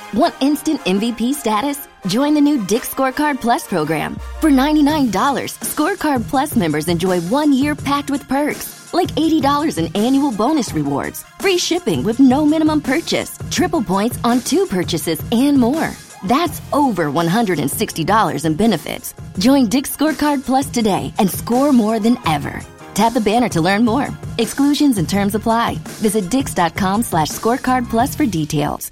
Want instant MVP status? Join the new Dick's Scorecard Plus program. For $99, Scorecard Plus members enjoy 1 year packed with perks, like $80 in annual bonus rewards, free shipping with no minimum purchase, triple points on 2 purchases, and more. That's over $160 in benefits. Join Dick's Scorecard Plus today and score more than ever. Tap the banner to learn more. Exclusions and terms apply. Visit dix.com/scorecard plus for details.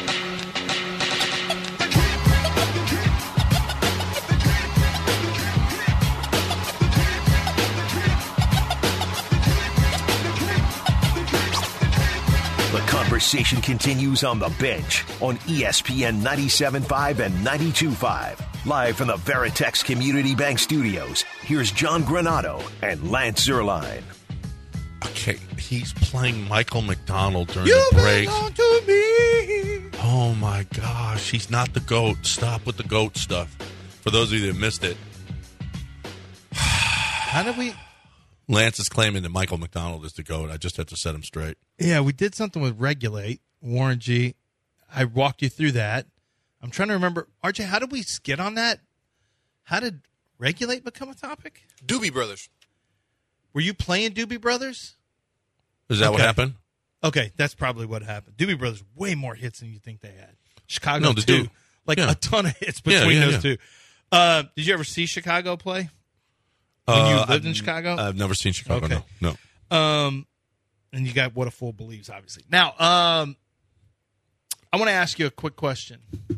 Conversation continues on the bench on ESPN 97.5 and 92.5. Live from the Veritex Community Bank Studios, here's John Granato and Lance Zierlein. Okay, he's playing Michael McDonald during the break. Belong to me. Oh, my gosh. He's not the GOAT. Stop with the GOAT stuff. For those of you that missed it. How did we... Lance is claiming that Michael McDonald is the GOAT. I just have to set him straight. Yeah, we did something with Regulate, Warren G. I walked you through that. I'm trying to remember. RJ, how did we get on that? How did Regulate become a topic? Doobie Brothers. Were you playing Doobie Brothers? Is that what happened? Okay, that's probably what happened. Doobie Brothers, way more hits than you think they had. Chicago, too. A ton of hits between those two. Did you ever see Chicago play? When you lived in Chicago? I've never seen Chicago, okay. No. And you got What a Fool Believes, obviously. Now, I want to ask you a quick question.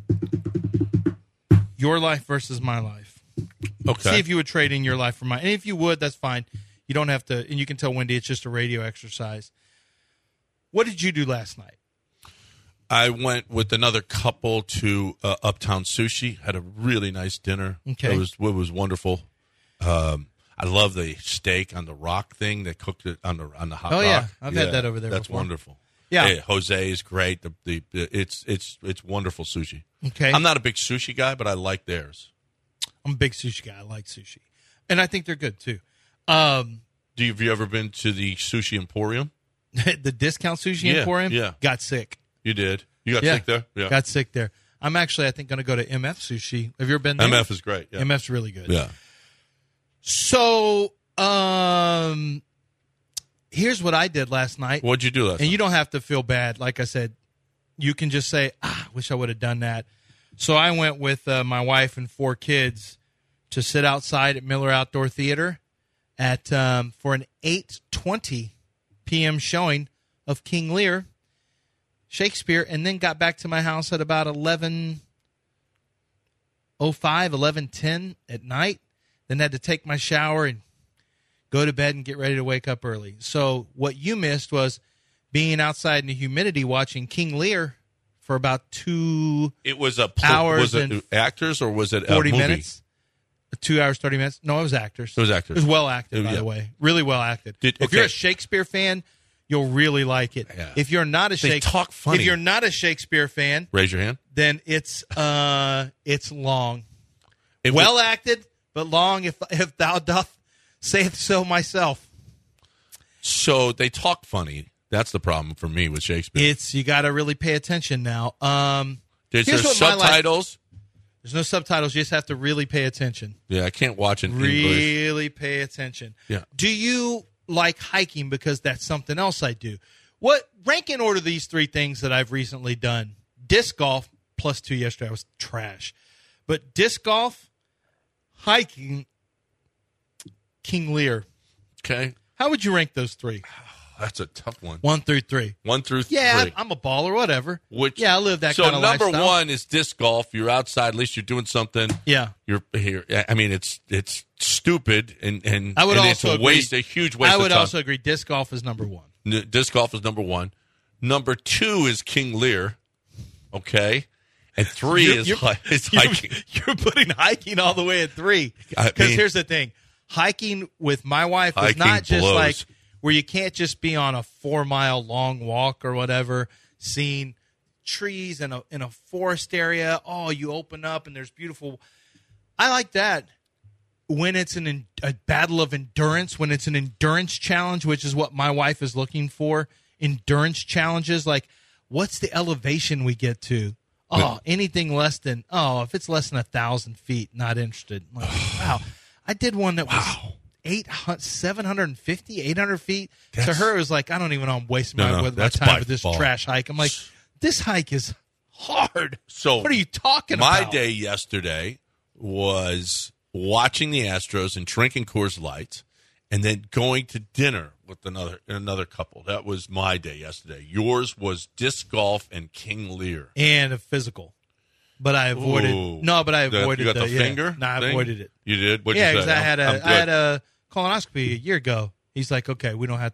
Your life versus my life. Okay. See if you would trade in your life for mine. And if you would, that's fine. You don't have to, and you can tell Wendy it's just a radio exercise. What did you do last night? I went with another couple to Uptown Sushi. Had a really nice dinner. Okay. It was wonderful. I love the steak on the rock thing. They cooked it on the hot rock. Oh yeah, I've had that over there. That's before. wonderful. Yeah, hey, Jose is great. It's wonderful sushi. Okay, I'm not a big sushi guy, but I like theirs. I'm a big sushi guy. I like sushi, and I think they're good too. Have you ever been to the Sushi Emporium? The discount sushi emporium? Yeah. Got sick. You did? You got sick there? Yeah. Got sick there. I'm actually, I think, going to go to MF Sushi. Have you ever been there? MF is great. Yeah. MF's really good. Yeah. So, here's what I did last night. What'd you do last night? And you don't have to feel bad. Like I said, you can just say, wish I would have done that. So I went with my wife and 4 kids to sit outside at Miller Outdoor Theater at for an 8:20 p.m. showing of King Lear, Shakespeare, and then got back to my house at about 11:05, 11:10 at night. Then had to take my shower and go to bed and get ready to wake up early. So what you missed was being outside in the humidity watching King Lear for about 2 It was a hours was it actors or was it 40 a movie? minutes. 2 hours, 30 minutes. No, it was actors. It was actors. It was well acted, by Yeah. the way. Really well acted. If you're a Shakespeare fan, you'll really like it. Yeah. If you're not a They talk funny. If you're not a Shakespeare fan, Raise your hand. then it's long. It well was- acted, but long if thou doth saith so myself. So they talk funny. That's the problem for me with Shakespeare. You got to really pay attention now. There's here's what my life- subtitles. There's no subtitles. You just have to really pay attention. Yeah, I can't watch in English. Really pay attention. Yeah. Do you like hiking? Because that's something else I do. Rank in order these 3 things that I've recently done. Disc golf, +2 yesterday. I was trash. But disc golf, hiking, King Lear. Okay. How would you rank those 3? That's a tough one. 1 through 3. 1 through 3. Yeah, I'm a baller, whatever. I live that kind of lifestyle. So number 1 is disc golf. You're outside. At least you're doing something. Yeah. You're here. I mean, it's stupid and I would and also it's a waste, agree. a huge waste. I would of time. also agree. Disc golf is number 1. Disc golf is number 1. Number 2 is King Lear. Okay. And 3 is hiking. You're putting hiking all the way at 3. Because here's the thing. Hiking with my wife was not just blows. like where you can't just be on a 4-mile long walk or whatever, seeing trees in a forest area. Oh, you open up and there's beautiful. I like that when it's a battle of endurance, when it's an endurance challenge, which is what my wife is looking for. Endurance challenges, like what's the elevation we get to? Oh, anything less than, if it's less than 1,000 feet, not interested. I'm like, wow. I did one that was 750, 800 feet. To her, it was like, I don't even know, I'm wasting my time with this trash hike. I'm like, this hike is hard. So what are you talking about? My day yesterday was watching the Astros and drinking Coors Light and then going to dinner with another couple. That was my day yesterday. Yours was disc golf and King Lear. And a physical. But I avoided. Ooh. No, but I avoided you got the finger? No, I avoided it. You did? What'd you say? Because I had a colonoscopy a year ago. He's like, okay, we don't have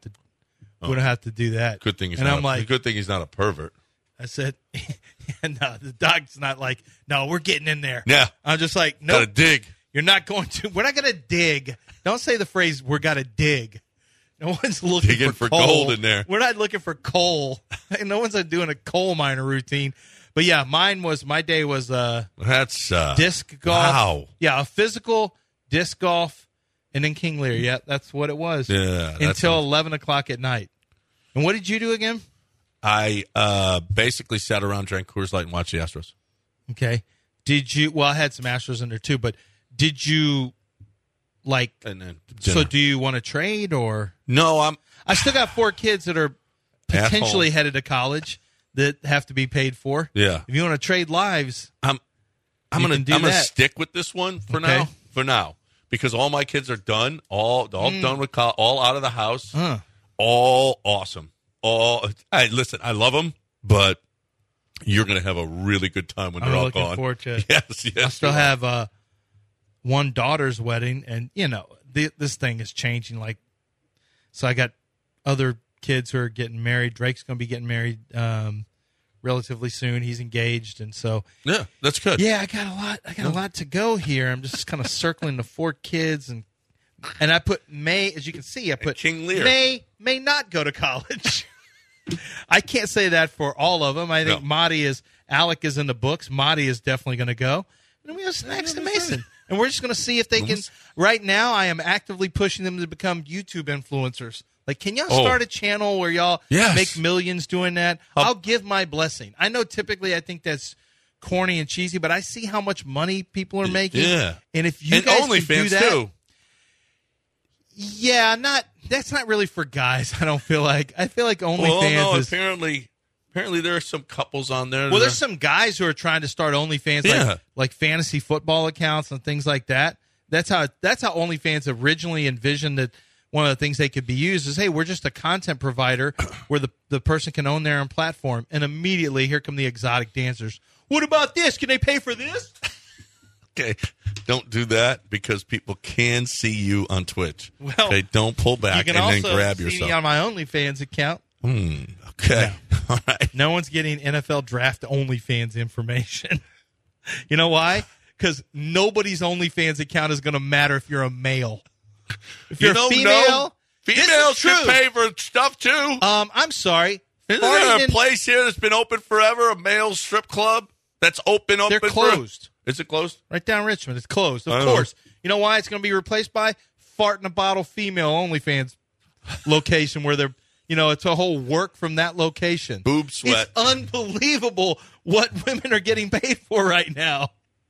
to do that. Good thing he's good thing he's not a pervert. I said, no, the doc's not like, no, we're getting in there. Yeah. I'm just like, no. Gotta dig. You're not going to. We're not going to dig. Don't say the phrase, we're got to dig. No one's looking digging for coal. Gold in there. We're not looking for coal. No one's doing a coal miner routine. But yeah, my day was that's disc golf. Wow. Yeah, a physical, disc golf, and then King Lear. Yeah, that's what it was. Yeah. Until 11 o'clock at night. And what did you do again? I basically sat around, drank Coors Light, and watched the Astros. Okay. Did you? Well, I had some Astros in there too, but did you like? And then so, do you want to trade or? No, I still got 4 kids that are potentially headed to college that have to be paid for. Yeah. If you want to trade lives, I'm gonna stick with this one for now. For now, because all my kids are done, all done with college, all out of the house, all awesome. Listen, I love them, but you're going to have a really good time when they're all gone. I'm looking forward to it. Yes. I still have one daughter's wedding, and, this thing is changing. So I got other kids who are getting married. Drake's going to be getting married relatively soon. He's engaged, and so. Yeah, that's good. Yeah, I got a lot to go here. I'm just kind of circling the 4 kids, and I put May, as you can see, King Lear. May not go to college. I can't say that for all of them. I think Alec is in the books. Marty is definitely going to go. And then we have Snacks and Mason. And we're just going to see if they can. Right now, I am actively pushing them to become YouTube influencers. Like, can y'all start a channel where y'all make millions doing that? I'll give my blessing. I know typically I think that's corny and cheesy, but I see how much money people are making. Yeah. And if you guys OnlyFans can do that, too. Yeah, that's not really for guys, I don't feel like. I feel like OnlyFans is... Apparently there are some couples on there. Well, there's some guys who are trying to start OnlyFans, like fantasy football accounts and things like that. That's how OnlyFans originally envisioned that one of the things they could be used is, hey, we're just a content provider where the person can own their own platform. And immediately, here come the exotic dancers. What about this? Can they pay for this? Okay, don't do that because people can see you on Twitch. Well, okay, don't pull back and then grab yourself. You can also see me on my OnlyFans account. Okay, all right. No one's getting NFL Draft OnlyFans information. You know why? Because nobody's OnlyFans account is going to matter if you're a male. If you're a female, females should pay for stuff too. I'm sorry. Isn't there a place here that's been open forever, a male strip club that's open? They're closed. Is it closed? Right down Richmond. It's closed. Of course. You know why? It's going to be replaced by Fart in a Bottle female OnlyFans location where they're, it's a whole work from that location. Boob sweat. It's unbelievable what women are getting paid for right now.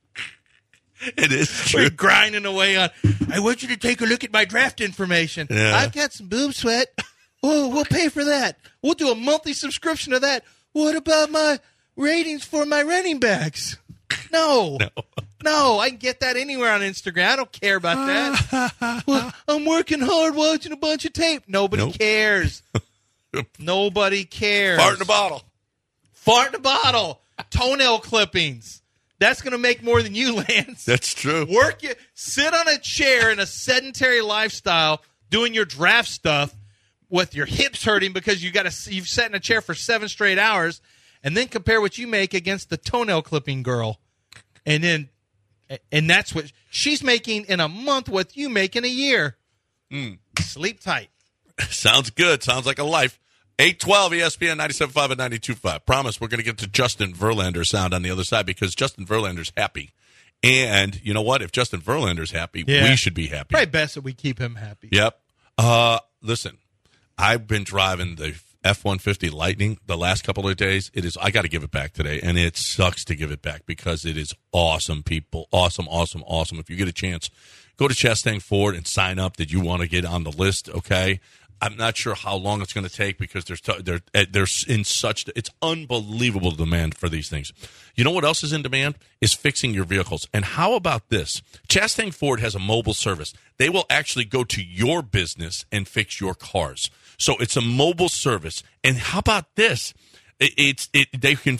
It is true. We're grinding away on, I want you to take a look at my draft information. Yeah. I've got some boob sweat. Oh, we'll pay for that. We'll do a monthly subscription to that. What about my ratings for my running backs? No, I can get that anywhere on Instagram. I don't care about that. Well, I'm working hard watching a bunch of tape. Nobody cares. Nobody cares. Fart in a bottle. Fart in a bottle. Toenail clippings. That's going to make more than you, Lance. That's true. Sit on a chair in a sedentary lifestyle doing your draft stuff with your hips hurting because you've sat in a chair for 7 straight hours, and then compare what you make against the toenail clipping girl. And that's what she's making in a month, what you make in a year. Sleep tight. Sounds good. Sounds like a life. 812 ESPN 97.5 and 92.5. Promise we're going to get to Justin Verlander's sound on the other side because Justin Verlander's happy. And you know what? If Justin Verlander's happy, we should be happy. Probably best that we keep him happy. Yep. Listen, I've been driving F-150 Lightning the last couple of days. I got to give it back today, and it sucks to give it back because it is awesome, people. Awesome. If you get a chance, go to Chastang Ford and sign up that you want to get on the list, okay? I'm not sure how long it's going to take because there's in such – it's unbelievable demand for these things. You know what else is in demand? Is fixing your vehicles. And how about this? Chastang Ford has a mobile service. They will actually go to your business and fix your cars. So it's a mobile service. And how about this? They can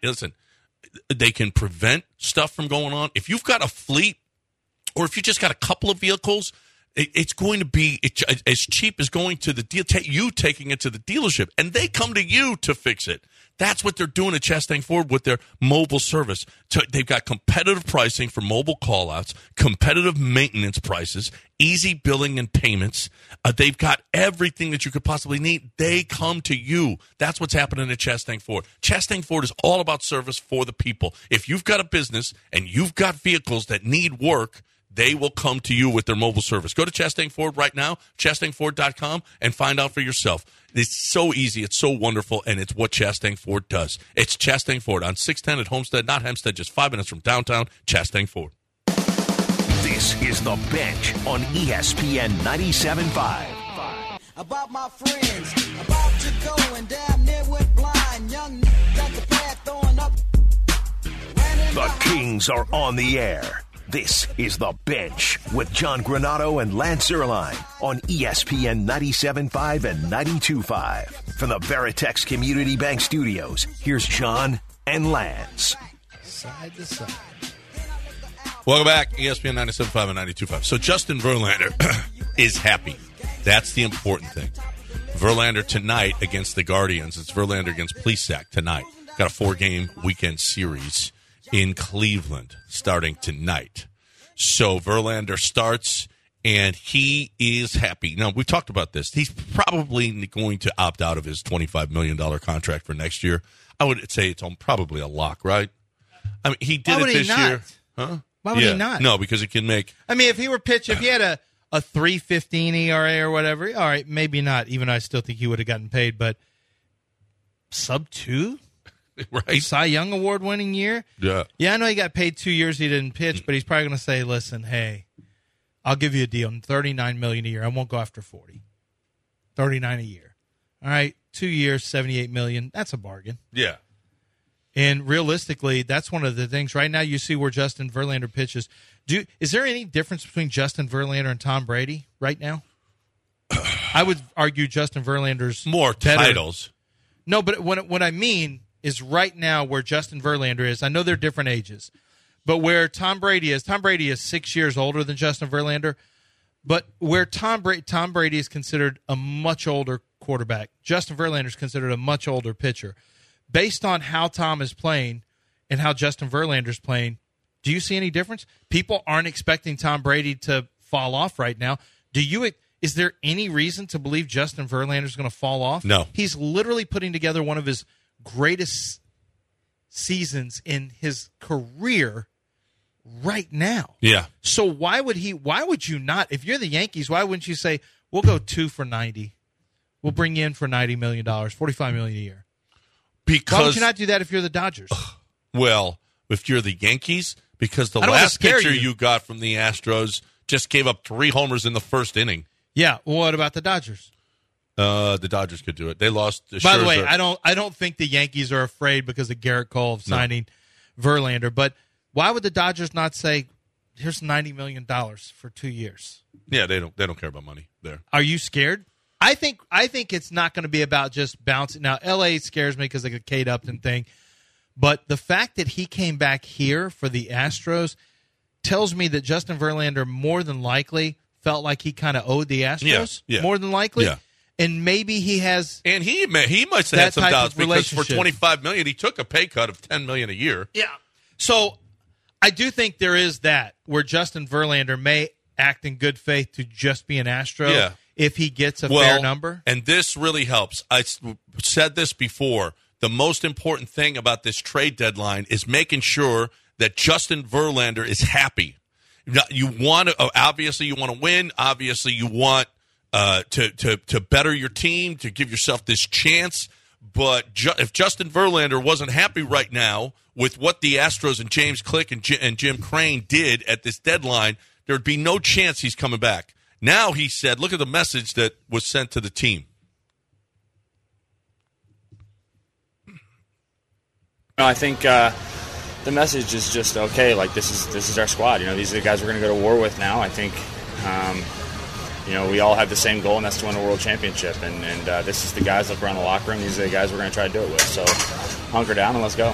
they can prevent stuff from going on. If you've got a fleet or if you just got a couple of vehicles – it's going to be as cheap as going to the deal. You taking it to the dealership, and they come to you to fix it. That's what they're doing at Chastang Ford with their mobile service. They've got competitive pricing for mobile callouts, competitive maintenance prices, easy billing and payments. They've got everything that you could possibly need. They come to you. That's what's happening at Chastang Ford. Chastang Ford is all about service for the people. If you've got a business and you've got vehicles that need work, they will come to you with their mobile service. Go to Chastang Ford right now, chastangford.com, and find out for yourself. It's so easy. It's so wonderful, and it's what Chastang Ford does. It's Chastang Ford on 610 at Homestead, not Hempstead, just 5 minutes from downtown, Chastang Ford. This is The Bench on ESPN 97.5. About my friends, about to go and damn near went blind. Young got the path throwing up. The Kings are on the air. This is The Bench with John Granato and Lance Erline on ESPN 97.5 and 92.5. From the Veritex Community Bank Studios, here's John and Lance. Side to side. Welcome back, ESPN 97.5 and 92.5. So Justin Verlander is happy. That's the important thing. Verlander tonight against the Guardians. It's Verlander against Plesac tonight. Got a 4-game weekend series in Cleveland starting tonight. So Verlander starts, and he is happy. Now, we've talked about this. He's probably going to opt out of his $25 million contract for next year. I would say it's probably a lock, right? I mean, he did it this year. Huh? Why would he not? No, because he can make... I mean, if he were pitching, if he had a 3.15 ERA or whatever, all right, maybe not. Even I still think he would have gotten paid, but sub-2? Right. Cy Young Award-winning year? Yeah. Yeah, I know he got paid 2 years he didn't pitch, but he's probably going to say, listen, hey, I'll give you a deal, $39 million a year. I won't go after 40. $39 a year. All right, 2 years, $78 million. That's a bargain. Yeah. And realistically, that's one of the things. Right now you see where Justin Verlander pitches. Is there any difference between Justin Verlander and Tom Brady right now? I would argue Justin Verlander's more better. Titles. No, but what I mean is right now where Justin Verlander is, I know they're different ages, but where Tom Brady is 6 years older than Justin Verlander, but where Tom Brady is considered a much older quarterback, Justin Verlander is considered a much older pitcher. Based on how Tom is playing and how Justin Verlander is playing, do you see any difference? People aren't expecting Tom Brady to fall off right now. Is there any reason to believe Justin Verlander is going to fall off? No. He's literally putting together one of his greatest seasons in his career right now. Yeah. So why would you not, if you're the Yankees, why wouldn't you say, we'll go 2 for $90. We'll bring you in for $90 million, $45 million a year. Why would you not do that if you're the Dodgers? Well, if you're the Yankees, because the last pitcher you got from the Astros just gave up 3 homers in the first inning. Yeah. Well, what about the Dodgers? The Dodgers could do it. They lost. By the way, I don't think the Yankees are afraid because of Garrett Cole of signing Verlander. But why would the Dodgers not say, "Here's $90 million for 2 years"? Yeah, they don't care about money there. Are you scared? I think it's not going to be about just bouncing. Now, LA scares me because of the Kate Upton thing. But the fact that he came back here for the Astros tells me that Justin Verlander more than likely felt like he kind of owed the Astros. Yeah. More than likely. Yeah. And maybe he has. And he must have had some doubts because for $25 million, he took a pay cut of $10 million a year. Yeah. So I do think there is that where Justin Verlander may act in good faith to just be an Astro if he gets a fair number. And this really helps. I said this before. The most important thing about this trade deadline is making sure that Justin Verlander is happy. You want to obviously you want to win. Obviously you want to better your team, to give yourself this chance. But if Justin Verlander wasn't happy right now with what the Astros and James Click and Jim Crane did at this deadline, there would be no chance he's coming back. Now he said, look at the message that was sent to the team. I think the message is just okay. Like this is our squad. These are the guys we're going to go to war with now. I think we all have the same goal, and that's to win a world championship. And this is the guys look around the locker room. These are the guys we're going to try to do it with. So hunker down and let's go.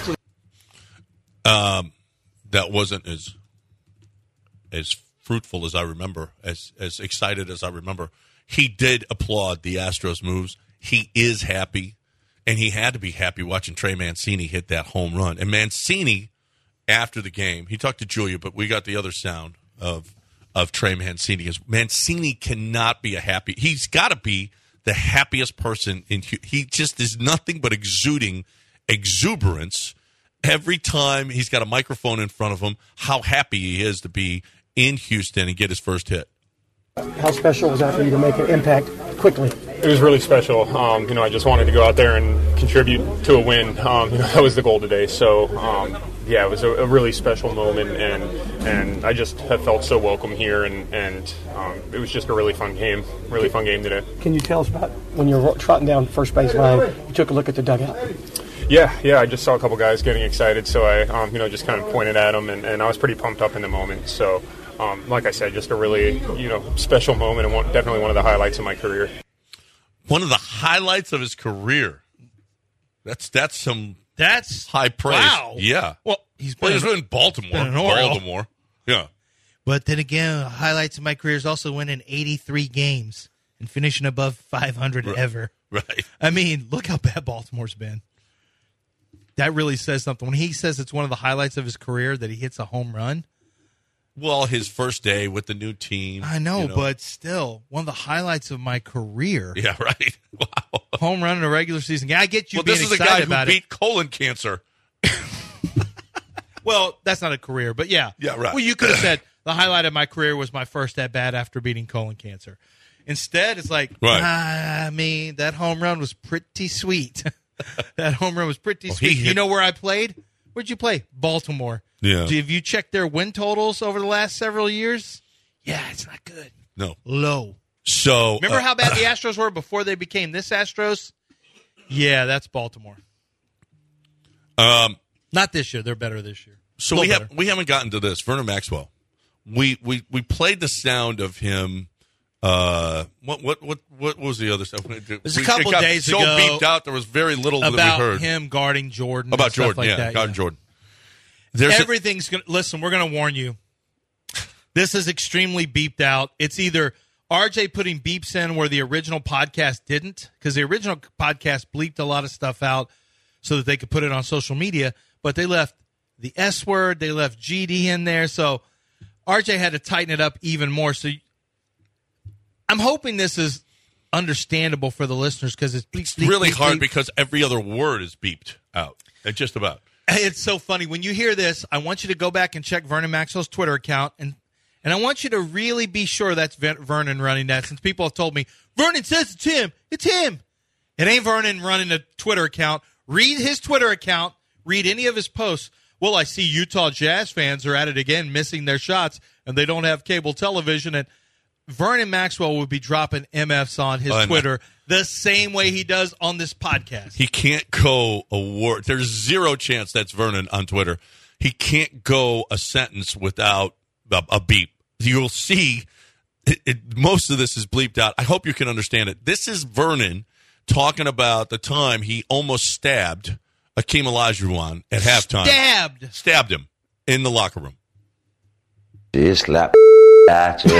That wasn't as fruitful as I remember, as excited as I remember. He did applaud the Astros moves. He is happy. And he had to be happy watching Trey Mancini hit that home run. And Mancini, after the game, he talked to Julia, but we got the other sound of Trey Mancini. Mancini cannot be he's got to be the happiest person he just is nothing but exuding exuberance every time he's got a microphone in front of him, how happy he is to be in Houston and get his first hit. How special was that for you to make an impact quickly? It was really special. I just wanted to go out there and contribute to a win. That was the goal today. So, it was a really special moment, and I just have felt so welcome here, and it was just a really fun game today. Can you tell us about when you were trotting down first base line, you took a look at the dugout? Yeah, I just saw a couple guys getting excited, so I, just kind of pointed at them, and I was pretty pumped up in the moment. So, like I said, just a really, special moment, and definitely one of the highlights of my career. One of the highlights of his career. That's high praise. Wow. Yeah. Well, he's in Baltimore. Yeah. But then again, highlights of my career is also winning 83 games and finishing above 500 ever. Right. I mean, look how bad Baltimore's been. That really says something. When he says it's one of the highlights of his career that he hits a home run. Well, his first day with the new team. I know, but still, one of the highlights of my career. Yeah, right. Wow. Home run in a regular season game. I get you being excited about it. This is a guy who beat colon cancer. Well, that's not a career, but yeah. Yeah, right. Well, you could have said the highlight of my career was my first at-bat after beating colon cancer. Instead, it's like, that home run was pretty sweet. That home run was pretty sweet. You know where I played? Where'd you play? Baltimore. Yeah. Have you checked their win totals over the last several years? Yeah, it's not good. No. Low. So remember how bad the Astros were before they became this Astros? Yeah, that's Baltimore. Not this year. They're better this year. So we haven't gotten to this. Vernon Maxwell. We played the sound of him. What was the other stuff? It was a couple days ago. So beeped out, there was very little that we heard about him guarding Jordan. About Jordan, like that, guarding Jordan. Everything's going to... Listen, we're going to warn you. This is extremely beeped out. It's either RJ putting beeps in where the original podcast didn't, because the original podcast bleeped a lot of stuff out so that they could put it on social media, but they left the S word, they left GD in there, so RJ had to tighten it up even more. So I'm hoping this is understandable for the listeners, because it's really hard because every other word is beeped out. Just about. It's so funny. When you hear this, I want you to go back and check Vernon Maxwell's Twitter account, and I want you to really be sure that's Vernon running that, since people have told me, Vernon says it's him. It's him. It ain't Vernon running a Twitter account. Read his Twitter account. Read any of his posts. Well, I see Utah Jazz fans are at it again, missing their shots, and they don't have cable television, and Vernon Maxwell would be dropping MFs on his Twitter the same way he does on this podcast. He can't go a word. There's zero chance that's Vernon on Twitter. He can't go a sentence without a beep. You'll see most of this is bleeped out. I hope you can understand it. This is Vernon talking about the time he almost stabbed Akeem Olajuwon at halftime. Stabbed him in the locker room. He slapped at you.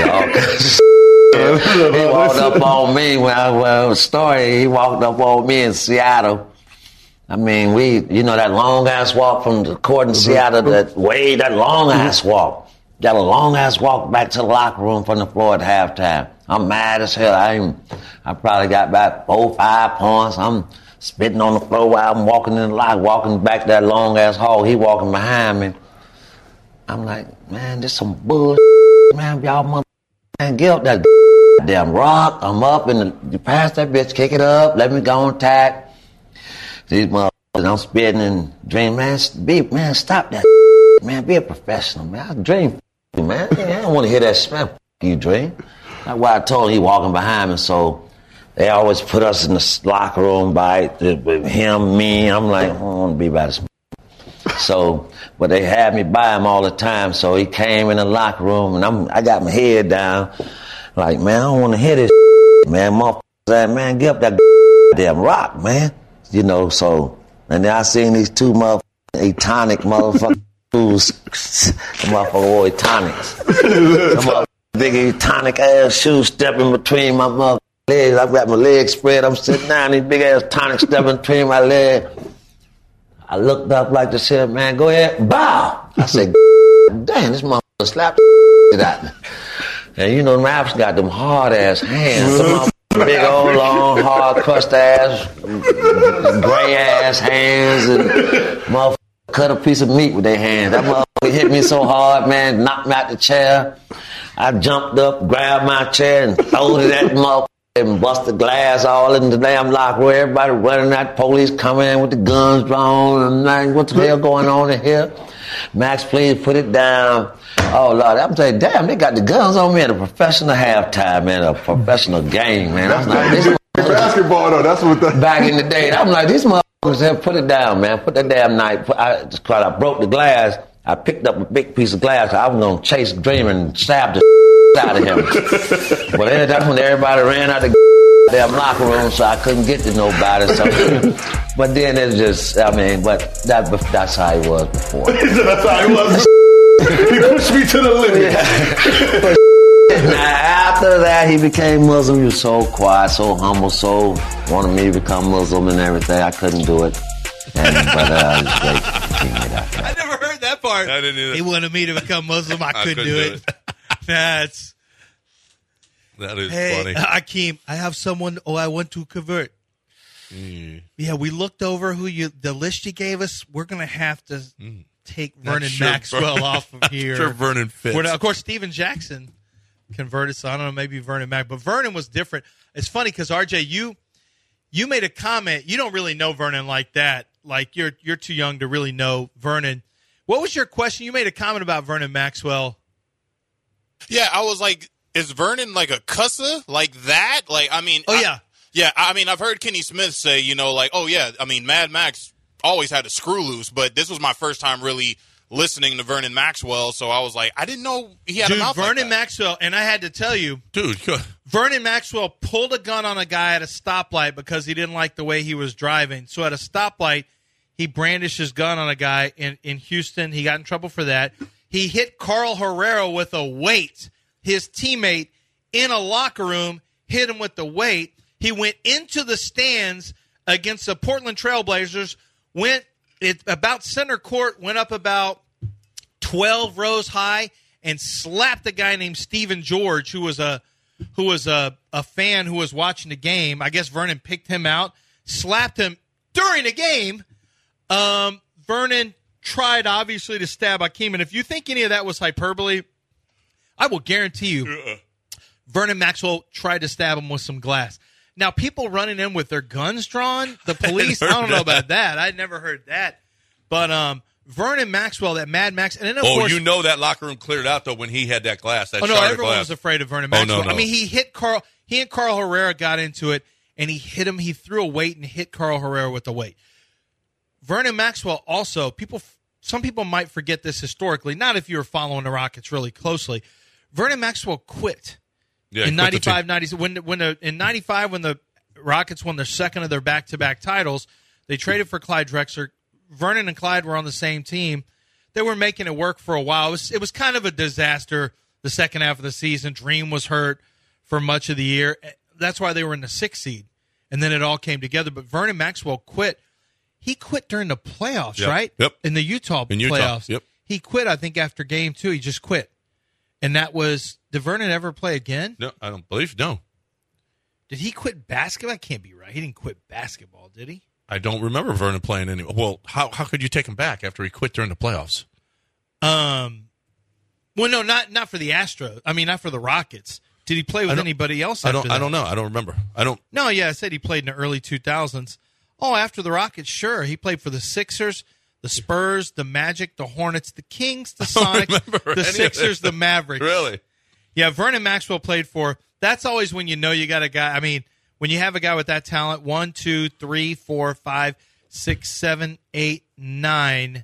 He walked up on me when I was story. He walked up on me in Seattle. I mean, that long ass walk from the court in Seattle, that long ass walk. Got a long ass walk back to the locker room from the floor at halftime. I'm mad as hell. I probably got about 4-5 points. I'm spitting on the floor while I'm walking in the locker, walking back that long ass hall. He walking behind me. I'm like, man, this some bullshit, man. Y'all mother, man, get up that goddamn rock. I'm up and you pass that bitch, kick it up, let me go on tack. These motherfuckers, I'm spitting and dream, man, stop that, man, be a professional, man. I dream, man. I don't want to hear that smell, you dream. That's why I told him he walking behind me, so they always put us in the locker room with him, me. I'm like, I don't want to be by this. So, but they had me by him all the time. So he came in the locker room, and I got my head down, like, man, I don't want to hear this, man. Motherfucker said, man, get up that damn rock, man. You know. So, and then I seen these two Etonic motherfuckers, the motherfucker wore Etonics, the big Etonic ass shoes stepping between my mother legs. I've got my legs spread. I'm sitting down, these big ass tonic stepping between my legs. I looked up like this shit, man, go ahead, bow. I said, damn, this motherfucker slapped the out me. And you know, them Raps got them hard ass hands. Some big old, long, hard, crushed ass, gray ass hands, and motherfucker cut a piece of meat with their hands. That motherfucker hit me so hard, man, knocked me out the chair. I jumped up, grabbed my chair, and threw it at the motherfucker. And bust the glass all in the damn locker room. Everybody running out, police coming in with the guns drawn. I'm like, what the hell going on in here? Max, please put it down. Oh, Lord, I'm saying, damn, they got the guns on me at a professional halftime, man, a professional game, man. I'm like, this basketball, though, that's what back in the day. I'm like, these motherfuckers have put it down, man. Put that damn knife. I broke the glass. I picked up a big piece of glass. I was going to chase Dream and stab the out of him. But that's when everybody ran out of the damn locker room, so I couldn't get to nobody. So, but then it's just, I mean, but that's how he was before. That's how he was. He pushed me to the limit. Yeah. Now, after that, he became Muslim. He was so quiet, so humble, so wanted me to become Muslim and everything. I couldn't do it. But it was great. I never heard that part. I didn't either. He wanted me to become Muslim. I couldn't do it. That is funny. Akeem, I have someone. I want to convert. Yeah, we looked over the list you gave us. We're gonna have to take Vernon Maxwell off of here. Sure, Vernon fits. Of course, Steven Jackson converted, so I don't know, maybe Vernon Mac, but Vernon was different. It's funny because RJ, you made a comment. You don't really know Vernon like that. Like you're too young to really know Vernon. What was your question? You made a comment about Vernon Maxwell. Yeah, I was like, is Vernon like a cusser like that? Like, I mean, I mean, I've heard Kenny Smith say, you know, like, oh yeah, I mean, Mad Max always had a screw loose, but this was my first time really listening to Vernon Maxwell, so I was like, I didn't know he had a mouth Vernon like that. Maxwell, and I had to tell you, Vernon Maxwell pulled a gun on a guy at a stoplight because he didn't like the way he was driving. So at a stoplight, he brandished his gun on a guy in Houston. He got in trouble for that. He hit Carl Herrera with a weight. His teammate in a locker room hit him with the weight. He went into the stands against the Portland Trailblazers, went about center court, went up about 12 rows high, and slapped a guy named Stephen George, who was a fan who was watching the game. I guess Vernon picked him out, slapped him during the game. Vernon tried, obviously, to stab Akeem, and if you think any of that was hyperbole, I will guarantee you Vernon Maxwell tried to stab him with some glass. Now, people running in with their guns drawn, the police, I don't know about that. I'd never heard that. But Vernon Maxwell, that Mad Max, and then, of course, you know that locker room cleared out, though, when he had that glass, that everyone was afraid of Vernon Maxwell. No. I mean, he and Carl Herrera got into it, and he hit him. He threw a weight and hit Carl Herrera with the weight. Vernon Maxwell also, some people might forget this historically, not if you were following the Rockets really closely. Vernon Maxwell quit in 95, 96. In 95, when the Rockets won their second of their back-to-back titles, they traded for Clyde Drexler. Vernon and Clyde were on the same team. They were making it work for a while. It was kind of a disaster the second half of the season. Dream was hurt for much of the year. That's why they were in the 6th seed. And then it all came together. But Vernon Maxwell quit. He quit during the playoffs, right? Yep. In the Utah playoffs. Yep. He quit, I think, after game 2. He just quit. And that was, did Vernon ever play again? No, I don't believe, no. Did he quit basketball? That can't be right. He didn't quit basketball, did he? I don't remember Vernon playing any. Well, how could you take him back after he quit during the playoffs? Well, no, not for the Astros. I mean, not for the Rockets. Did he play with anybody else? I don't know. I don't remember. No, yeah, I said he played in the early 2000s. Oh, after the Rockets, sure. He played for the Sixers, the Spurs, the Magic, the Hornets, the Kings, the Sonics, the Sixers, the Mavericks. Really? Yeah, Vernon Maxwell played for. That's always when you know you got a guy. I mean, when you have a guy with that talent, 1, 2, 3, 4, 5, 6, 7, 8, 9,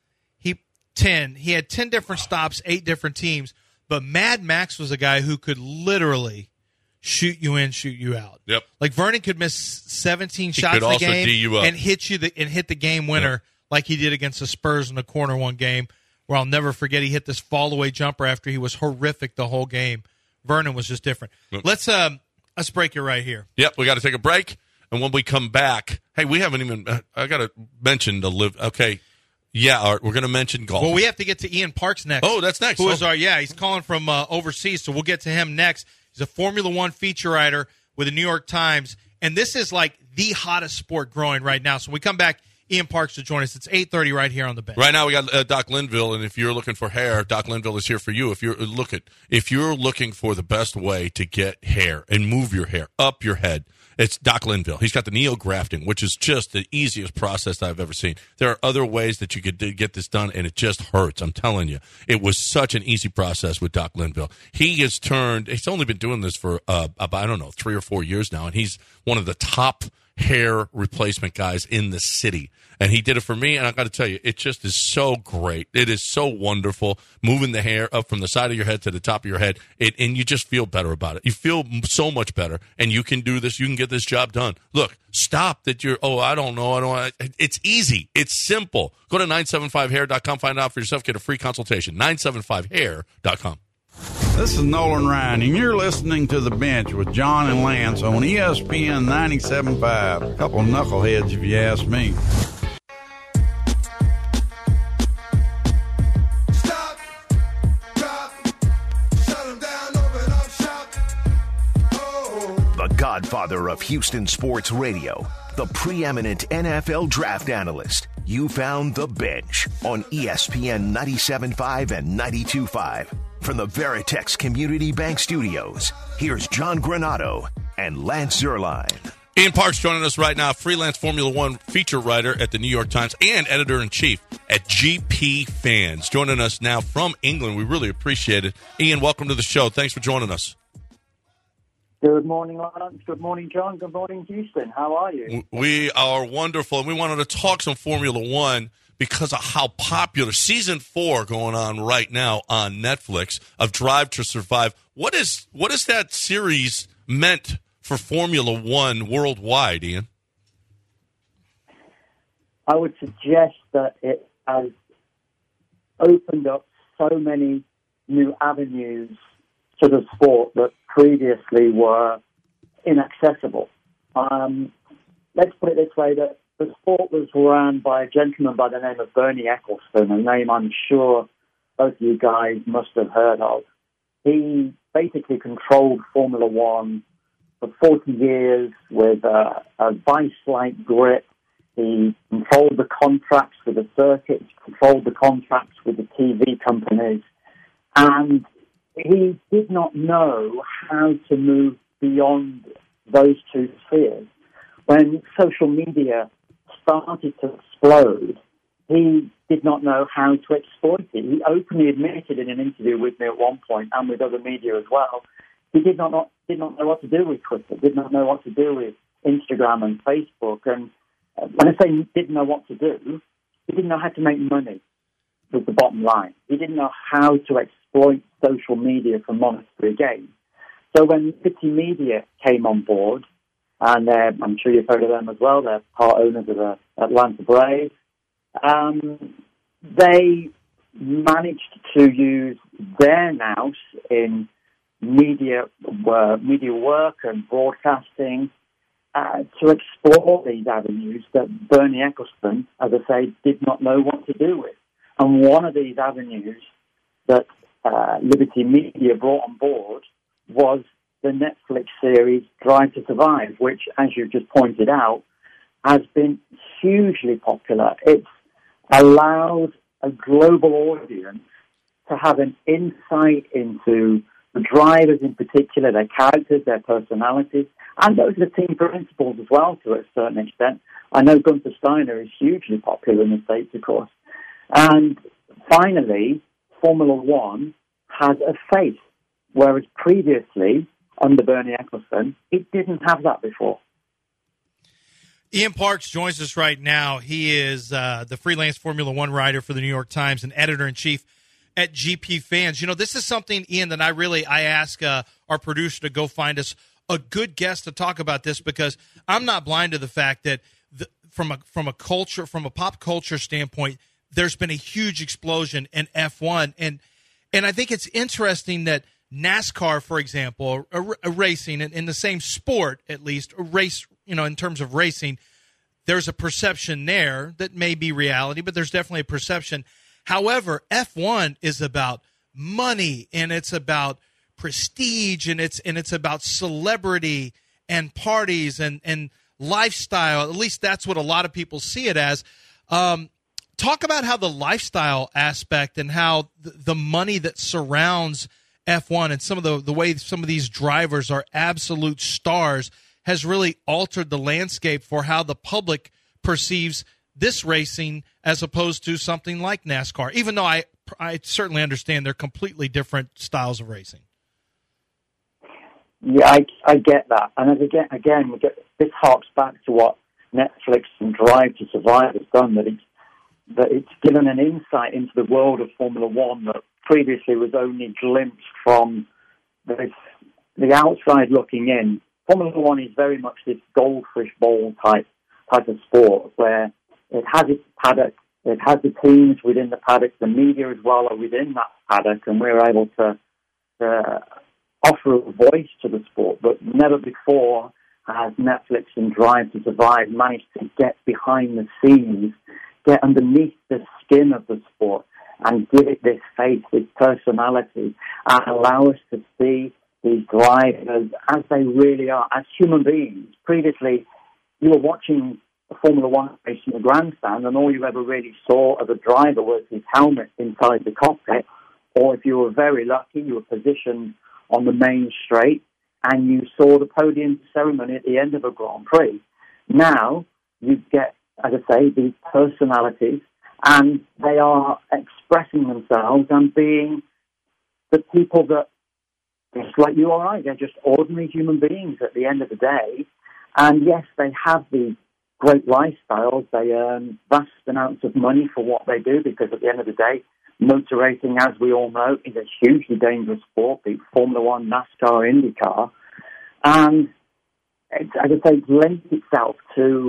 10. He had 10 different stops, 8 different teams. But Mad Max was a guy who could literally shoot you in, shoot you out. Yep. Like Vernon could miss 17 shots in the game and hit the game winner like he did against the Spurs in the corner one game, where I'll never forget he hit this fall away jumper after he was horrific the whole game. Vernon was just different. Yep. Let's break it right here. Yep, we got to take a break, and when we come back, hey, we haven't even. I got to mention the live. Okay. Yeah, Art, we're going to mention golf. Well, we have to get to Ian Parks next. Oh, that's next. He's calling from overseas, so we'll get to him next. He's a Formula One feature writer with the New York Times, and this is like the hottest sport growing right now. So when we come back, Ian Parks to join us. It's 8:30 right here on the bench. Right now we got Doc Linville, and if you're looking for hair, Doc Linville is here for you. If you're looking for the best way to get hair and move your hair up your head, it's Doc Linville. He's got the Neo Grafting, which is just the easiest process I've ever seen. There are other ways that you could get this done, and it just hurts. I'm telling you. It was such an easy process with Doc Linville. He's only been doing this for, about, 3 or 4 years now, and he's one of the top hair replacement guys in the city. And he did it for me, and I got to tell you, it just is so great. It is so wonderful, moving the hair up from the side of your head to the top of your head, and you just feel better about it. You feel so much better, and you can do this. You can get this job done. Look, stop that you're, I don't know. It's easy. It's simple. Go to 975hair.com, find out for yourself, get a free consultation. 975hair.com. This is Nolan Ryan, and you're listening to The Bench with John and Lance on ESPN 97.5. A couple of knuckleheads, if you ask me. The godfather of Houston sports radio, the preeminent NFL draft analyst. You found The Bench on ESPN 97.5 and 92.5. From the Veritex Community Bank Studios, here's John Granato and Lance Zierlein. Ian Parks joining us right now, freelance Formula One feature writer at the New York Times and editor-in-chief at GP Fans. Joining us now from England. We really appreciate it. Ian, welcome to the show. Thanks for joining us. Good morning, Lance. Good morning, John. Good morning, Houston. How are you? We are wonderful, and we wanted to talk some Formula One because of how popular Season 4 going on right now on Netflix of Drive to Survive. What is that series meant for Formula One worldwide, Ian? I would suggest that it has opened up so many new avenues to the sport that previously were inaccessible. Let's put it this way, that the sport was run by a gentleman by the name of Bernie Ecclestone, a name I'm sure both of you guys must have heard of. He basically controlled Formula One for 40 years with a vice-like grip. He controlled the contracts with the circuits, controlled the contracts with the TV companies, and he did not know how to move beyond those two spheres. When social media started to explode, he did not know how to exploit it. He openly admitted in an interview with me at one point, and with other media as well, he did not know what to do with Twitter, did not know what to do with Instagram and Facebook. And when I say he didn't know what to do, he didn't know how to make money, was the bottom line. He didn't know how to exploit social media for monetary gain. So when Liberty Media came on board, and I'm sure you've heard of them as well, they're part owners of the Atlanta Braves, they managed to use their nous in media work and broadcasting to explore these avenues that Bernie Ecclestone, as I say, did not know what to do with. And one of these avenues that Liberty Media brought on board was the Netflix series Drive to Survive, which, as you just pointed out, has been hugely popular. It's allowed a global audience to have an insight into the drivers in particular, their characters, their personalities, and those are the team principles as well to a certain extent. I know Gunther Steiner is hugely popular in the States, of course. And finally, Formula One has a face, whereas previously, under Bernie Ecclestone, it didn't have that before. Ian Parks joins us right now. He is the freelance Formula One writer for the New York Times and editor-in-chief at GP Fans. You know, this is something, Ian, that I ask our producer to go find us a good guest to talk about this, because I'm not blind to the fact that from a pop culture standpoint, there's been a huge explosion in F1, and I think it's interesting that NASCAR, for example, a racing in the same sport, at least a race, in terms of racing, there's a perception there that may be reality, but there's definitely a perception. However, F1 is about money, and it's about prestige, and it's about celebrity and parties and lifestyle. At least that's what a lot of people see it as. Talk about how the lifestyle aspect and how the money that surrounds F1 and some of the way some of these drivers are absolute stars has really altered the landscape for how the public perceives this racing as opposed to something like NASCAR, even though I certainly understand they're completely different styles of racing. Yeah, I get that. And again, this harks back to what Netflix and Drive to Survive has done, that it's given an insight into the world of Formula One that previously was only glimpsed from the outside looking in. Formula One is very much this goldfish bowl type of sport where it has its paddock, it has the teams within the paddock, the media as well are within that paddock, and we're able to offer a voice to the sport. But never before has Netflix and Drive to Survive managed to get behind the scenes, get underneath the skin of the sport, and give it this face, this personality, and allow us to see these drivers as they really are, as human beings. Previously, you were watching a Formula One race in the grandstand, and all you ever really saw of a driver was his helmet inside the cockpit, or if you were very lucky, you were positioned on the main straight, and you saw the podium ceremony at the end of a Grand Prix. Now, you get, as I say, these personalities, and they are expressing themselves and being the people that, just like you or I, they're just ordinary human beings at the end of the day. And yes, they have these great lifestyles. They earn vast amounts of money for what they do, because at the end of the day, motor racing, as we all know, is a hugely dangerous sport, be it Formula One, NASCAR, IndyCar. And as I say, it lends itself to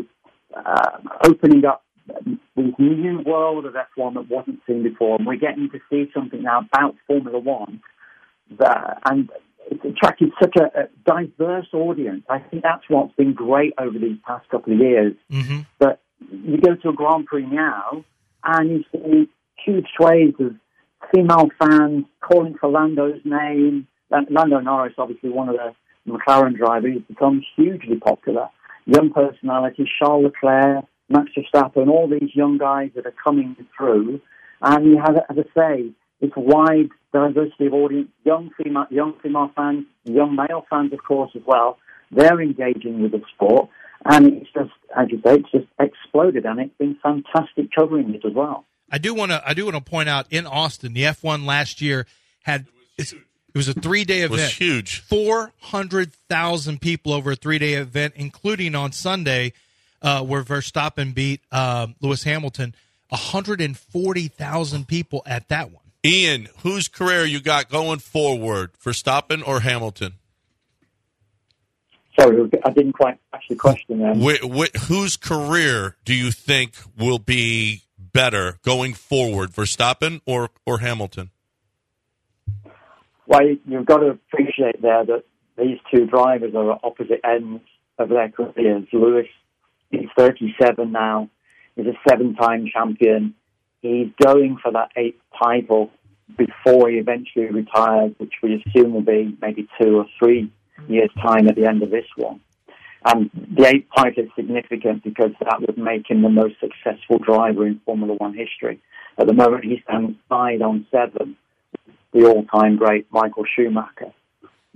opening up this new world of F1 that wasn't seen before. And we're getting to see something now about Formula One and it's attracted such a diverse audience. I think that's what's been great over these past couple of years. Mm-hmm. But you go to a Grand Prix now, and you see huge swathes of female fans calling for Lando's name. Lando Norris, obviously one of the McLaren drivers, has become hugely popular. Young personalities, Charles Leclerc, Max Verstappen, all these young guys that are coming through. And you have, as I say, this wide diversity of audience, young female fans, young male fans, of course, as well. They're engaging with the sport, and it's just, as you say, it's just exploded, and it's been fantastic covering it as well. I do want to point out, in Austin, the F1 last year it was a 3-day event. It was huge. 400,000 people over a 3-day event, including on Sunday, where Verstappen beat Lewis Hamilton. 140,000 people at that one. Ian, whose career you got going forward, Verstappen or Hamilton? Sorry, I didn't quite catch the question there. Whose career do you think will be better going forward, Verstappen or Hamilton? Well, you've got to appreciate there that these two drivers are at opposite ends of their careers. Lewis is 37 now. He's a 7-time champion. He's going for that 8th title before he eventually retires, which we assume will be maybe 2 or 3 years' time at the end of this one. And the 8th title is significant because that would make him the most successful driver in Formula One history. At the moment, he stands tied on 7, the all-time great Michael Schumacher.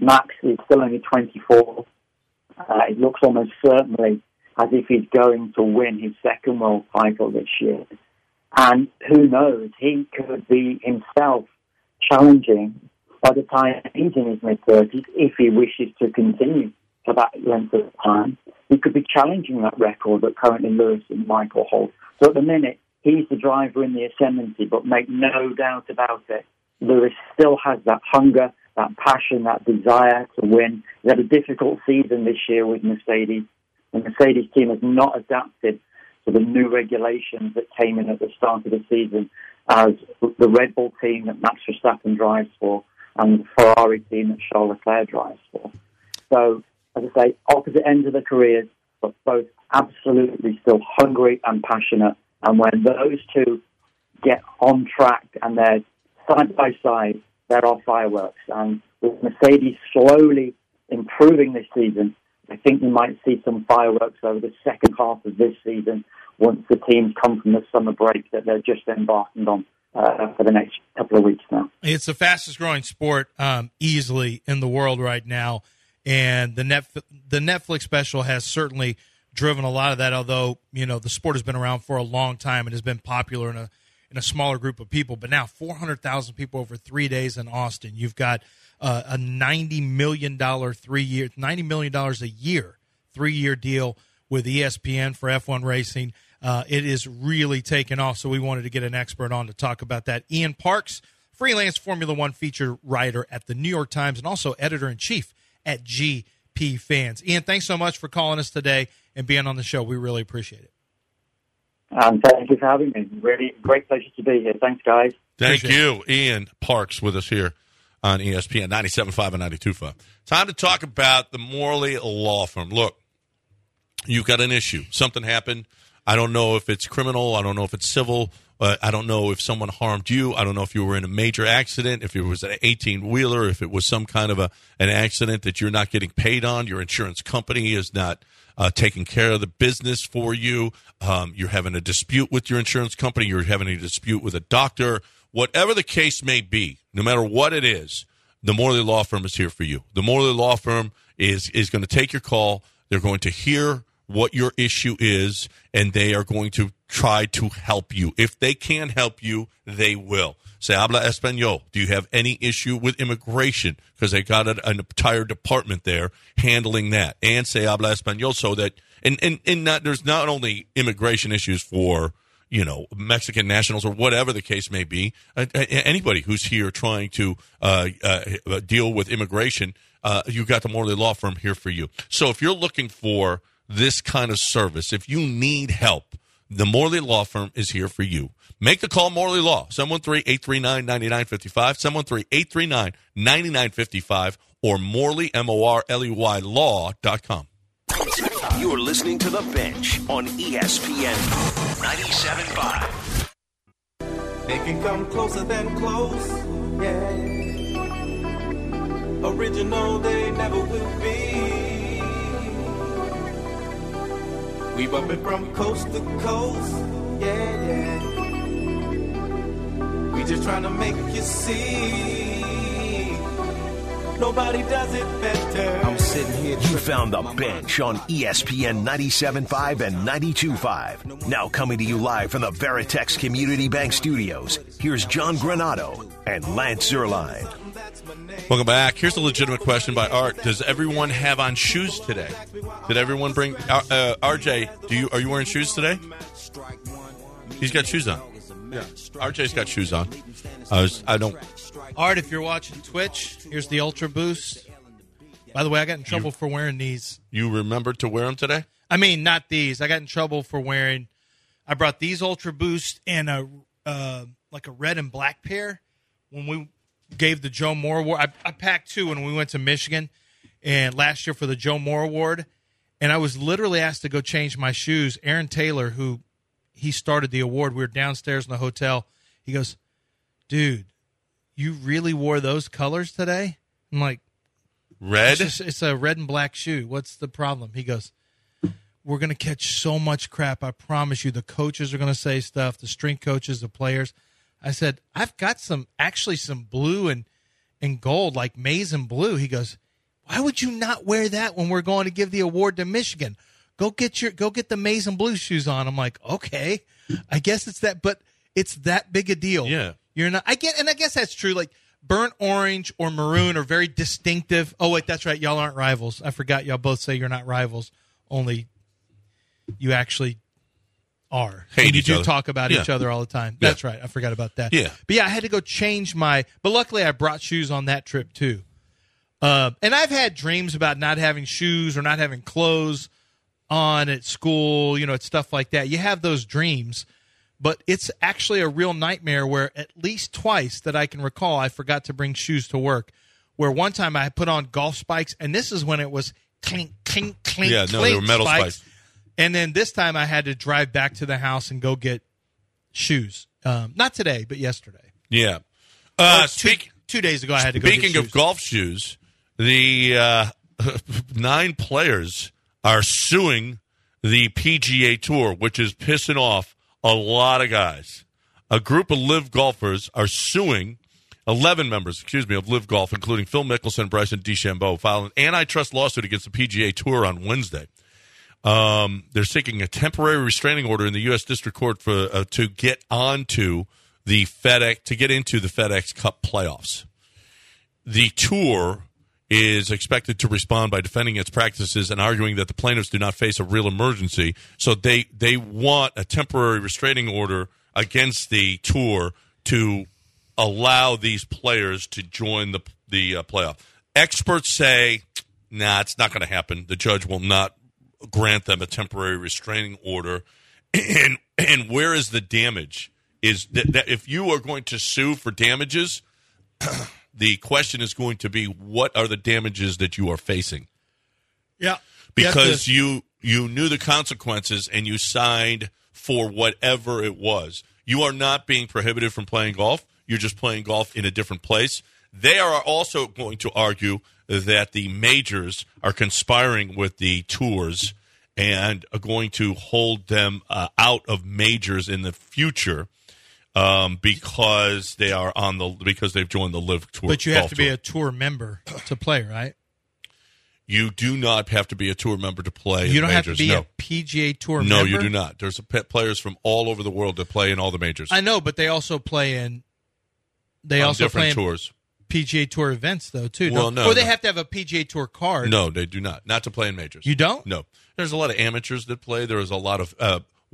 Max is still only 24. It looks almost certainly as if he's going to win his second world title this year. And who knows, he could be himself challenging by the time he's in his mid-30s, if he wishes to continue for that length of time. He could be challenging that record that currently Lewis and Michael hold. So at the minute, he's the driver in the ascendancy, but make no doubt about it, Lewis still has that hunger, that passion, that desire to win. He had a difficult season this year with Mercedes. The Mercedes team has not adapted to the new regulations that came in at the start of the season as the Red Bull team that Max Verstappen drives for and the Ferrari team that Charles Leclerc drives for. So, as I say, opposite ends of the careers, but both absolutely still hungry and passionate. And when those two get on track and they're side by side, there are fireworks. And with Mercedes slowly improving this season, I think we might see some fireworks over the second half of this season once the teams come from the summer break that they're just embarking on for the next couple of weeks now. It's the fastest growing sport easily in the world right now. And the Netflix special has certainly driven a lot of that, although, you know, the sport has been around for a long time and has been popular in a smaller group of people. But now 400,000 people over 3 days in Austin. You've got a $90 million $90 million a year, 3-year deal with ESPN for F1 racing. It is really taken off, so we wanted to get an expert on to talk about that. Ian Parks, freelance Formula One feature writer at the New York Times and also editor-in-chief at GP Fans. Ian, thanks so much for calling us today and being on the show. We really appreciate it. Thank you for having me. Really great pleasure to be here. Thanks, guys. Thank you. Ian Parks with us here on ESPN 97.5 and 92.5. Time to talk about the Morley Law Firm. Look, you've got an issue. Something happened. I don't know if it's criminal. I don't know if it's civil. I don't know if someone harmed you. I don't know if you were in a major accident, if it was an 18-wheeler, if it was some kind of an accident that you're not getting paid on. Your insurance company is not taking care of the business for you. You're having a dispute with your insurance company. You're having a dispute with a doctor. Whatever the case may be, no matter what it is, the Morley Law Firm is here for you. The Morley Law Firm is going to take your call. They're going to hear what your issue is, and they are going to try to help you. If they can help you, they will. Se habla español. Do you have any issue with immigration? Because they got an entire department there handling that. And se habla español so that, and not, there's not only immigration issues for, you know, Mexican nationals or whatever the case may be. Anybody who's here trying to deal with immigration, you've got the Morley Law Firm here for you. So if you're looking for this kind of service, if you need help, the Morley Law Firm is here for you. Make the call, Morley Law, 713-839-9955, 713-839-9955, or Morley, M-O-R-L-E-Y, law.com. You're listening to The Bench on ESPN 97.5. They can come closer than close, yeah. Original they never will be. We bumpin' from coast to coast, yeah, yeah. We just trying to make you see. Nobody does it better. I'm sitting here. You found The Bench on ESPN 97.5 and 92.5. Now coming to you live from the Veritex Community Bank Studios, here's John Granado and Lance Zierlein. Welcome back. Here's a legitimate question by Art. Does everyone have on shoes today? Did everyone bring RJ? Are you wearing shoes today? He's got shoes on. Yeah, RJ's got shoes on. I don't. Art, if you're watching Twitch, here's the Ultra Boost. By the way, I got in trouble for wearing these. You remembered to wear them today? I mean, not these. I got in trouble for wearing. I brought these Ultra Boost and a red and black pair when we gave the Joe Moore Award. I packed two when we went to Michigan and last year for the Joe Moore Award, and I was literally asked to go change my shoes. Aaron Taylor, who he started the award, we were downstairs in the hotel. He goes, "Dude, you really wore those colors today?" I'm like, "Red? It's a red and black shoe. What's the problem?" He goes, "We're going to catch so much crap. I promise you. The coaches are going to say stuff, the strength coaches, the players." I said, "I've got some blue and gold, like maize and blue." He goes, Why would you not wear that when we're going to give the award to Michigan? Go get the maize and blue shoes on. I'm like, okay, I guess it's that, but it's that big a deal. Yeah. You're not, I guess that's true. Like burnt orange or maroon are very distinctive. Oh wait, that's right. Y'all aren't rivals. I forgot y'all both say you're not rivals. Only you actually are. Hate you each do other. talk about each other all the time. Yeah. That's right. I forgot about that. Yeah. But yeah, I had to go change but luckily I brought shoes on that trip too. And I've had dreams about not having shoes or not having clothes on at school, it's stuff like that. You have those dreams, but it's actually a real nightmare where at least twice that I can recall, I forgot to bring shoes to work, where one time I put on golf spikes, and this is when it was clink, clink, clink, Yeah, no, clink they were metal spikes. And then this time I had to drive back to the house and go get shoes. Not today, but yesterday. Yeah. 2 days ago I had to go get Speaking shoes. of golf shoes, the 9 players are suing the PGA Tour, which is pissing off a lot of guys. A group of LIV golfers are suing 11 members, of LIV Golf, including Phil Mickelson and Bryson DeChambeau, filed an antitrust lawsuit against the PGA Tour on Wednesday. They're seeking a temporary restraining order in the U.S. District Court for to get into the FedEx Cup playoffs. The tour is expected to respond by defending its practices and arguing that the plaintiffs do not face a real emergency. So they want a temporary restraining order against the tour to allow these players to join the playoff. Experts say, nah, it's not going to happen. The judge will not grant them a temporary restraining order. And where is the damage? Is that if you are going to sue for damages, the question is going to be, what are the damages that you are facing? Yeah. Because you knew the consequences and you signed for whatever it was. You are not being prohibited from playing golf. You're just playing golf in a different place. They are also going to argue that the majors are conspiring with the tours and are going to hold them out of majors in the future. Because they are because they've joined the LIV Tour. But you have to be a tour member to play, right? You do not have to be a tour member to play. You in don't majors. have to be a PGA Tour member. No, you do not. There's players from all over the world that play in all the majors. I know, but they also play in. They on also different play in tours. PGA Tour events, though, too. Well, no, or they no. have to have a PGA Tour card. No, they do not. Not to play in majors. You don't? No. There's a lot of amateurs that play. There is a lot of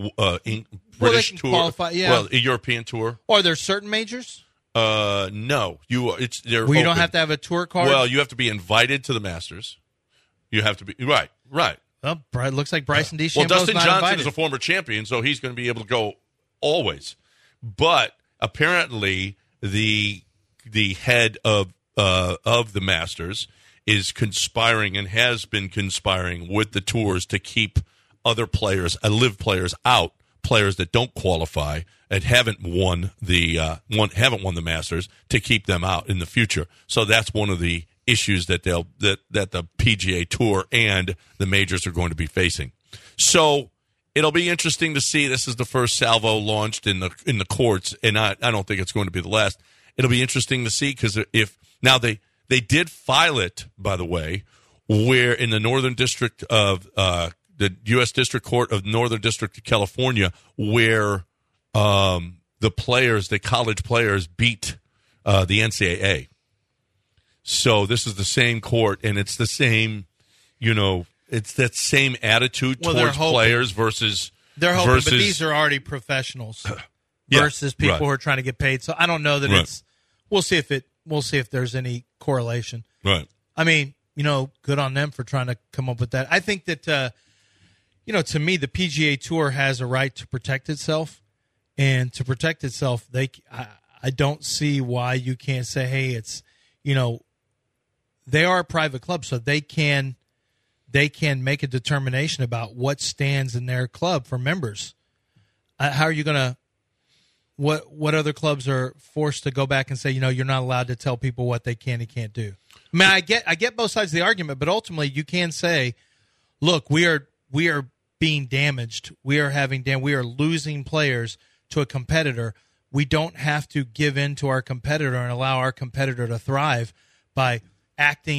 they British can tour. qualify, yeah. Well, a European tour. Are there certain majors? No. They're Well, you don't open. have to have a tour card? Well, you have to be invited to the Masters. You have to be right. Well, it looks like Bryson DeChambeau's Well, Dustin not Johnson invited. is a former champion, so he's going to be able to go always. But apparently, the head of the Masters is conspiring and has been conspiring with the tours to keep other players, LIV players, out. Players that don't qualify and haven't won the Masters, to keep them out in the future. So that's one of the issues that that the PGA Tour and the majors are going to be facing. So it'll be interesting to see. This is the first salvo launched in the courts, and I don't think it's going to be the last. It'll be interesting to see, because now they did file it, by the way, where in the Northern District of the U.S. District Court of Northern District of California, where the college players beat the NCAA. So this is the same court, and it's the same, it's that same attitude towards players versus. They're hoping, but these are already professionals versus people who are trying to get paid. So I don't know that it's. We'll see if there's any correlation. Right. I mean, good on them for trying to come up with that. I think that, to me, the PGA Tour has a right to protect itself, and to protect itself, I don't see why you can't say, hey, it's, they are a private club, so they can make a determination about what stands in their club for members. How are you going to? What other clubs are forced to go back and say, you're not allowed to tell people what they can and can't do? I mean, I get both sides of the argument, but ultimately you can say, look, we are being damaged. We are losing players to a competitor. We don't have to give in to our competitor and allow our competitor to thrive by acting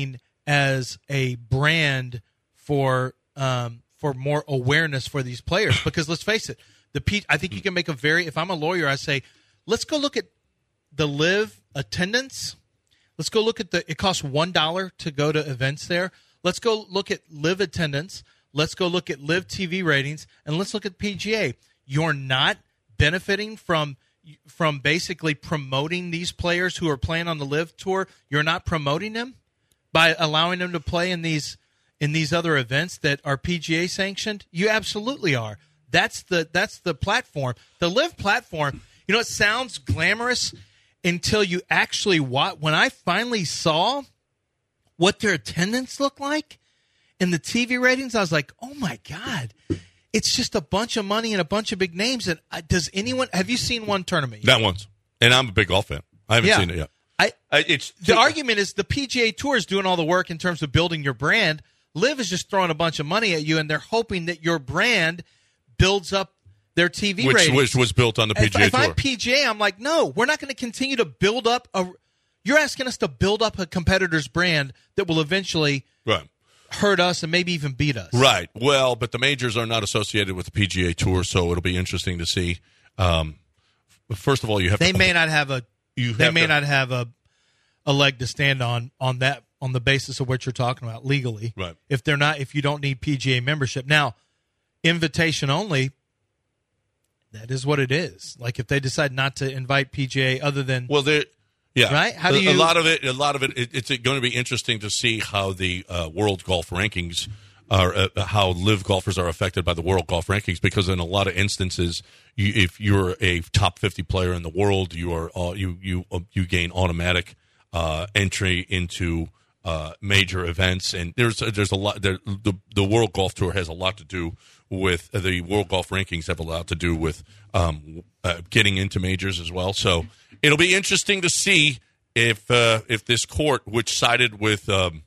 as a brand for more awareness for these players. Because let's face it, I think you can make if I'm a lawyer, I say, let's go look at the live attendance. Let's go look at it costs $1 to go to events there. Let's go look at live attendance. Let's go look at live TV ratings, and let's look at PGA. You're not benefiting from basically promoting these players who are playing on the live tour. You're not promoting them by allowing them to play in these other events that are PGA sanctioned. You absolutely are. That's the platform. The live platform, it sounds glamorous until you actually watch. When I finally saw what their attendance looked like in the TV ratings, I was like, oh my God, it's just a bunch of money and a bunch of big names. And have you seen one tournament yet? That once. And I'm a big golf fan. I haven't seen it yet. The argument is the PGA Tour is doing all the work in terms of building your brand. Liv is just throwing a bunch of money at you, and they're hoping that your brand builds up their TV ratings. Which was built on the PGA Tour. If I'm PGA, I'm like, no, we're not going to continue to build up you're asking us to build up a competitor's brand that will eventually hurt us and maybe even beat us. Right. Well, but the majors are not associated with the PGA Tour, so it'll be interesting to see. First of all, they may not have a leg to stand on that, on the basis of what you're talking about legally. Right. If you don't need PGA membership. Now, invitation only, that is what it is. Like if they decide not to invite PGA other than right? How do you? A lot of it. It's going to be interesting to see how the World Golf Rankings are, how live golfers are affected by the World Golf Rankings. Because in a lot of instances, if you're a top 50 player in the world, you gain automatic entry into major events, and there's a lot. The World Golf Tour has a lot to do with the World Golf Rankings. Have a lot to do with getting into majors as well. So it'll be interesting to see if this court, which sided with the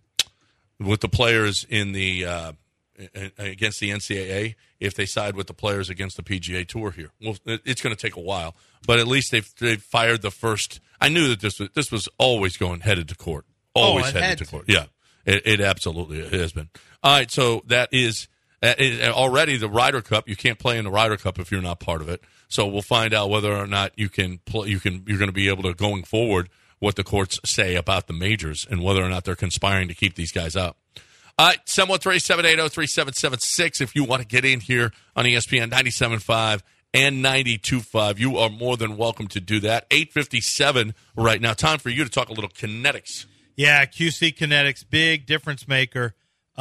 players in the against the NCAA, if they side with the players against the PGA Tour here. Well, it's going to take a while, but at least they've fired the first. I knew that this was always headed to court. Always headed to court. Yeah, it absolutely has been. All right, so that is already the Ryder Cup. You can't play in the Ryder Cup if you're not part of it. So we'll find out whether or not you can play. You're going to be able to, going forward, what the courts say about the majors and whether or not they're conspiring to keep these guys out. All right, 713-780-3776. If you want to get in here on ESPN 97.5 and 92.5, you are more than welcome to do that. 8:57 right now. Time for you to talk a little kinetics. Yeah, QC Kinetics, big difference maker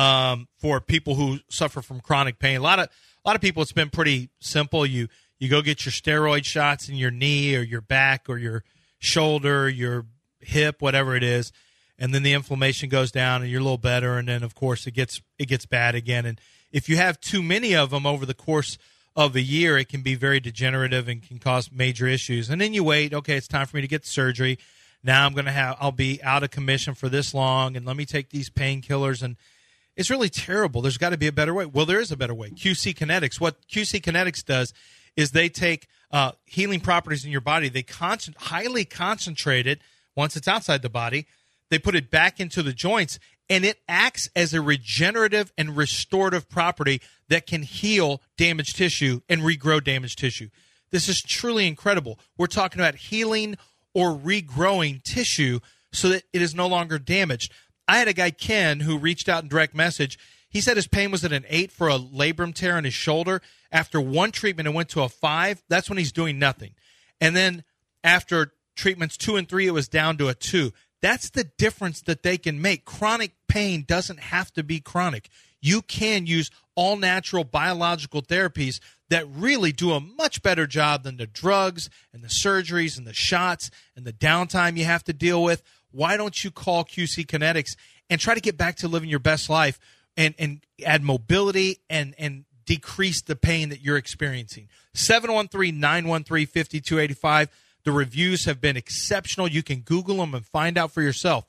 for people who suffer from chronic pain. A lot of people, it's been pretty simple. You go get your steroid shots in your knee or your back or your shoulder, your hip, whatever it is, and then the inflammation goes down and you're a little better, and then of course it gets bad again. And if you have too many of them over the course of a year, it can be very degenerative and can cause major issues. And then you wait, okay, it's time for me to get surgery. Now I'll be out of commission for this long, and let me take these painkillers, and it's really terrible. There's got to be a better way. Well, there is a better way. QC Kinetics. What QC Kinetics does is they take healing properties in your body. They highly concentrate it once it's outside the body. They put it back into the joints, and it acts as a regenerative and restorative property that can heal damaged tissue and regrow damaged tissue. This is truly incredible. We're talking about healing or regrowing tissue so that it is no longer damaged. I had a guy, Ken, who reached out in direct message. He said his pain was at an 8 for a labrum tear in his shoulder. After one treatment, it went to a 5. That's when he's doing nothing. And then after treatments 2 and 3, it was down to a 2. That's the difference that they can make. Chronic pain doesn't have to be chronic. You can use all natural biological therapies that really do a much better job than the drugs and the surgeries and the shots and the downtime you have to deal with. Why don't you call QC Kinetics and try to get back to living your best life and add mobility and decrease the pain that you're experiencing? 713-913-5285. The reviews have been exceptional. You can Google them and find out for yourself.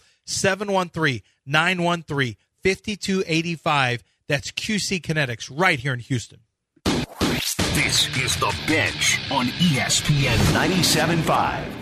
713-913-5285. That's QC Kinetics right here in Houston. This is The Bench on ESPN 97.5.